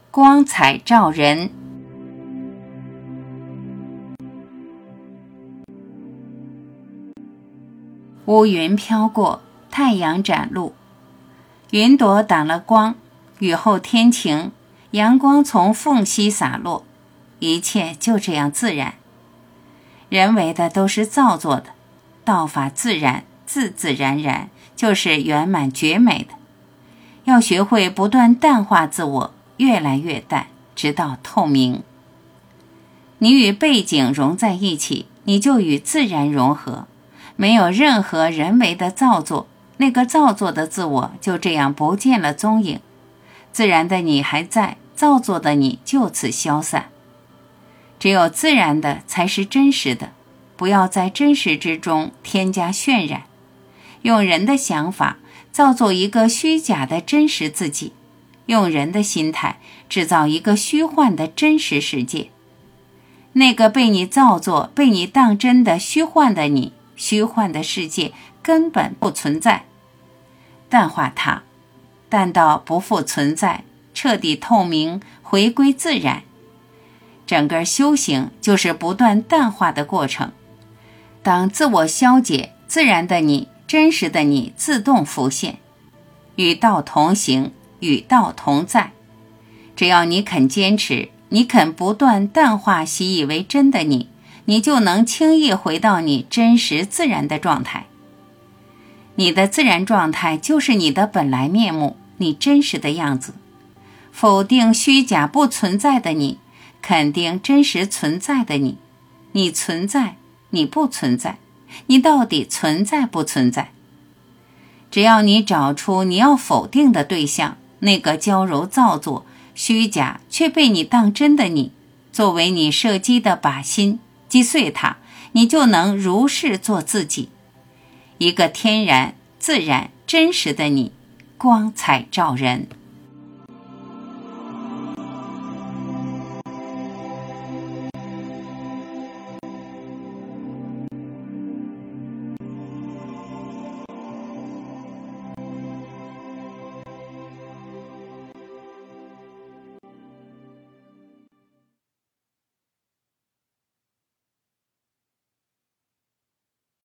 光彩照人。乌云飘过，太阳展露，云朵挡了光，雨后天晴，阳光从缝隙洒落，一切就这样自然。人为的都是造作的，道法自然，自自然然，就是圆满绝美的。要学会不断淡化自我，越来越淡，直到透明。你与背景融在一起，你就与自然融合，没有任何人为的造作，那个造作的自我就这样不见了踪影。自然的你还在，造作的你就此消散。只有自然的才是真实的，不要在真实之中添加渲染，用人的想法造作一个虚假的真实自己，用人的心态制造一个虚幻的真实世界。那个被你造作、被你当真的虚幻的你、虚幻的世界根本不存在。淡化它，淡到不复存在，彻底透明，回归自然。整个修行就是不断淡化的过程。当自我消解，自然的你、真实的你自动浮现。与道同行，与道同在。只要你肯坚持，你肯不断淡化习以为真的你，你就能轻易回到你真实自然的状态。你的自然状态就是你的本来面目，你真实的样子。否定虚假不存在的你，肯定真实存在的你。你存在，你不存在，你到底存在不存在？只要你找出你要否定的对象，那个娇柔造作、虚假却被你当真的你，作为你射击的靶心，击碎它，你就能如是做自己。一个天然、自然、真实的你，光彩照人。